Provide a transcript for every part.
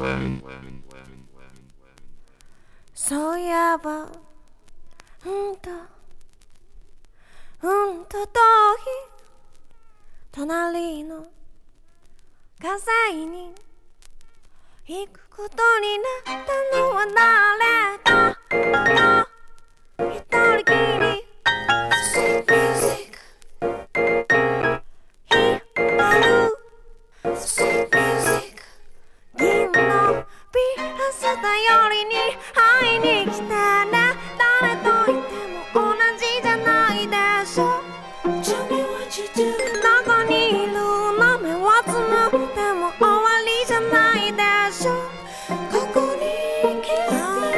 そういえば遠い隣の火災に行くことになったのは誰かと一人きりSweet music 光る Sweet music 銀のピアス頼りに会いに来てね誰といても同じじゃないでしょ Tell me what you do どこにいるの目をつむっても終わりじゃないでしょここに来て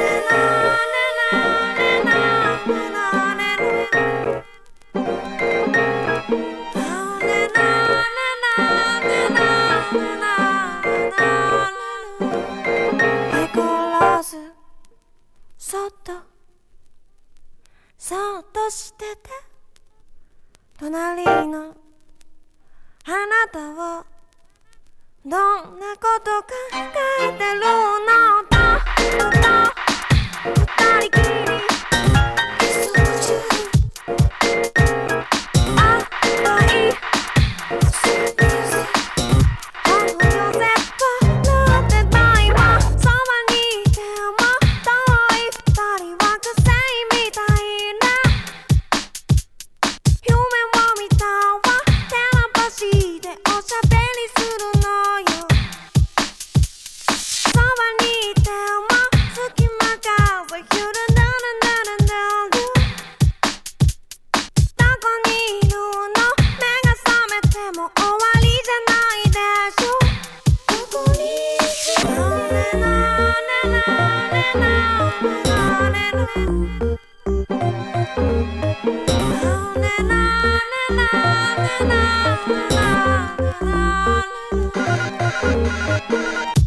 へこらずそっとしてて隣のあなたはどんなこと考えてるのと二人きり赤い本当よ絶望ってた今そばにいても遠い二人は癖みたいな夢を見たわテラパシーでおしゃべりするのよそばにいても隙間風ヒュルルルルルルどこにいるの目が覚めても終わりじゃないでしょここにな